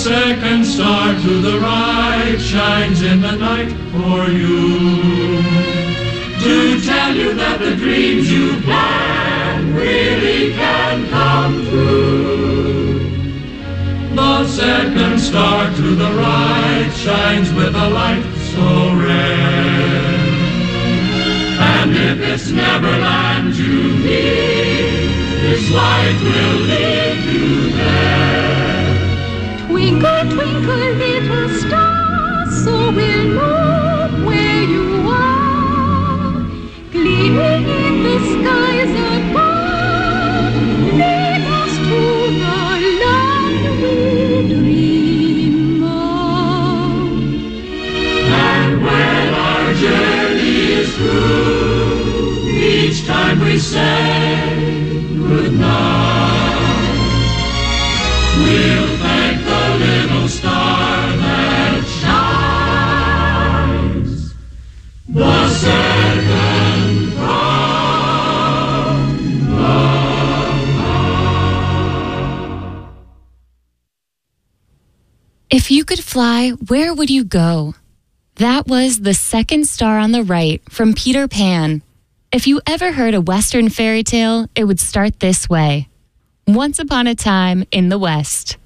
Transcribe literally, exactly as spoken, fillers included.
second star to the right shines in the night for you, to tell you that the dreams you plan really can come true. The second star to the right shines with a light so rare, and if it's Neverland you need, this light will lead you there. Twinkle, twinkle, little star, so we'll know where you are. Gleaming in the skies above, lead us to the land we dream of. And when our journey is through, each time we say goodnight, we'll thank the little star that shines the second from the heart. If you could fly, where would you go? That was The Second Star on the Right from Peter Pan. If you ever heard a Western fairy tale, it would start this way. Once upon a time in the West.